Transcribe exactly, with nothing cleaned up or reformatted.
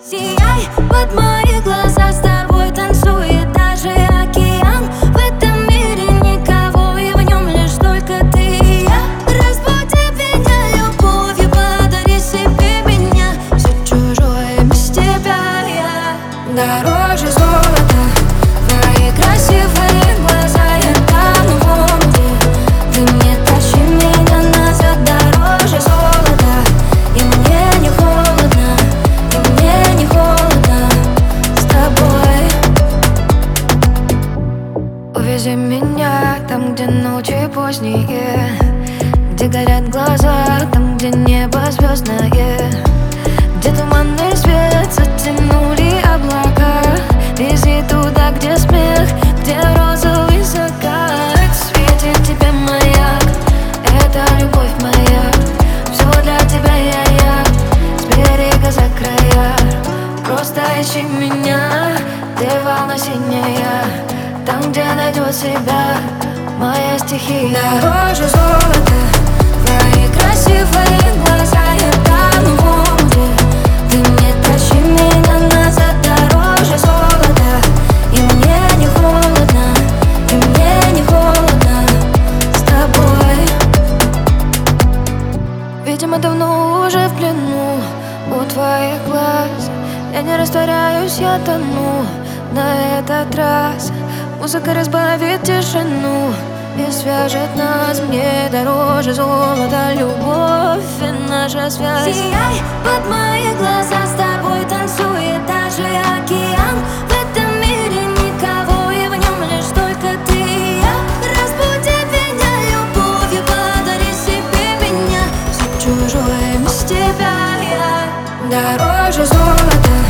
Сияй, под мои глаза, с тобой танцует даже океан. В этом мире никого, и в нем лишь только ты и я. Разбуди меня любовью, подари себе меня. Все чужое без тебя я дороже золота. Твои красивые глаза, я тону в омуте. Ты мне тащи меня назад, дороже золота. И мне не холодно, и мне не холодно с тобой. Увези меня там, где ночи поздние, где горят глаза, там, где небо звездное, где туманный свет затянули облака. Вези туда, где смех, где розовый закат. Светит тебе маяк, это любовь моя. Все для тебя я, я, с берега за края. Просто ищи меня, где волна синяя, там, где найдет себя моя стихия. Дороже золота, твои красивые глаза, я тону в омуте. Ты мне тащи меня назад, дороже золота. И мне не холодно, и мне не холодно с тобой. Видимо, давно уже в плену у твоих глаз. Я не растворяюсь, я тону на этот раз. Музыка разбавит тишину и свяжет нас. Мне дороже золота любовь и наша связь. Сияй, под мои глаза, с тобой танцует даже океан. В этом мире никого, и в нем лишь только ты и я. Разбуди меня любовью, подари себе меня. Все чужое без тебя я дороже золота.